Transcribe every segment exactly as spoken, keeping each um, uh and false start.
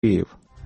Київ.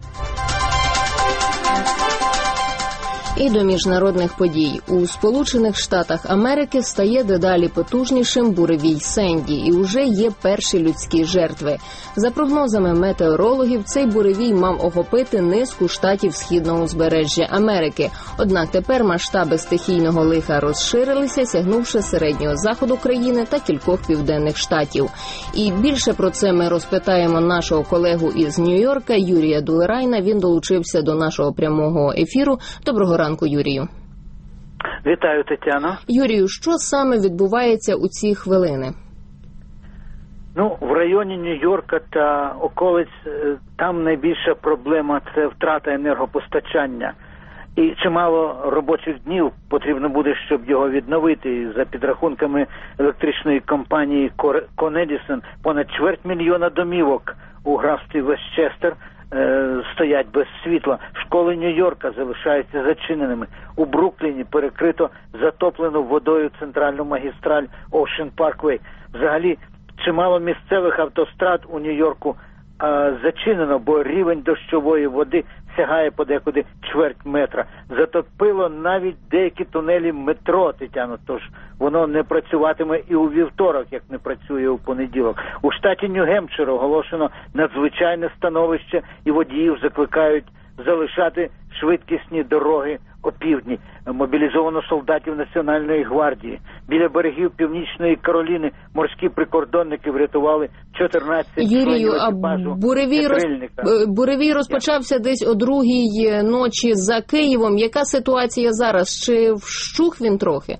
І до міжнародних подій. У Сполучених Штатах Америки стає дедалі потужнішим буревій Сенді, і уже є перші людські жертви. За прогнозами метеорологів, цей буревій мав охопити низку штатів східного узбережжя Америки. Однак тепер масштаби стихійного лиха розширилися, сягнувши середнього заходу країни та кількох південних штатів. І більше про це ми розпитаємо нашого колегу із Нью-Йорка Юрія Дулерайна. Він долучився до нашого прямого ефіру. Доброго ранку, Юрію. Вітаю, Тетяно. Юрію, що саме відбувається у ці хвилини? Ну, в районі Нью-Йорка та околиць там найбільша проблема – це втрата енергопостачання. І чимало робочих днів потрібно буде, щоб його відновити. За підрахунками електричної компанії Con-Edison, понад чверть мільйона домівок у графстві Вестчестер е, стоять без світла. Школи Нью-Йорка залишаються зачиненими. У Брукліні перекрито затоплену водою центральну магістраль Ocean Parkway. Взагалі, чимало місцевих автострад у Нью-Йорку е, зачинено, бо рівень дощової води сягає подекуди чверть метра. Затопило навіть деякі тунелі метро, Тетяно, тож воно не працюватиме і у вівторок, як не працює у понеділок. У штаті Нью-Гемпшир оголошено надзвичайне становище, і водіїв закликають залишати швидкісні дороги опівдні. Мобілізовано солдатів Національної гвардії. Біля берегів Північної Кароліни морські прикордонники врятували чотирнадцять Юрію, а буревій, роз... буревій розпочався yeah. десь о другій ночі за Києвом. Яка ситуація зараз? Чи вщух він трохи?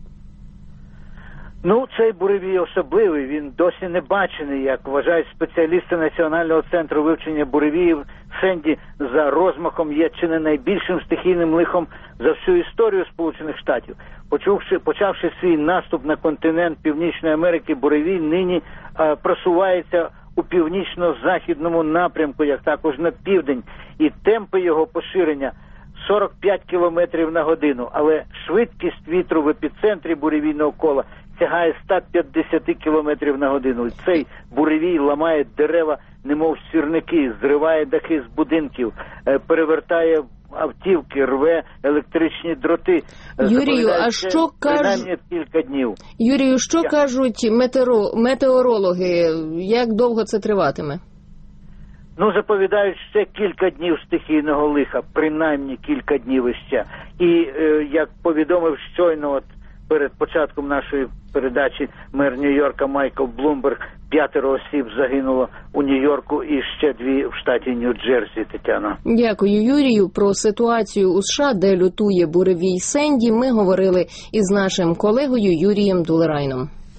Ну, цей буревій особливий, він досі не бачений, як вважають спеціалісти Національного центру вивчення буревіїв. Сенді за розмахом є чи не найбільшим стихійним лихом за всю історію Сполучених Штатів. Почувши, почавши свій наступ на континент Північної Америки, буревій нині е, просувається у північно-західному напрямку, як також на південь, і темпи його поширення сорок п'ять кілометрів на годину, але швидкість вітру в епіцентрі буревійного кола сягає сто п'ятдесят кілометрів на годину. Цей буревій ламає дерева, немов сірники, зриває дахи з будинків, перевертає автівки, рве електричні дроти. Юрію, а що кажуть кілька днів. Юрію, що Я... кажуть метеоро... метеорологи? Як довго це триватиме? Ну, заповідають ще кілька днів стихійного лиха, принаймні кілька днів іще. І, е, як повідомив щойно от перед початком нашої передачі мер Нью-Йорка Майкл Блумберг, п'ятеро осіб загинуло у Нью-Йорку і ще дві в штаті Нью-Джерсі, Тетяно. Дякую, Юрію. Про ситуацію у США, де лютує буревій Сенді, ми говорили із нашим колегою Юрієм Дулерайном.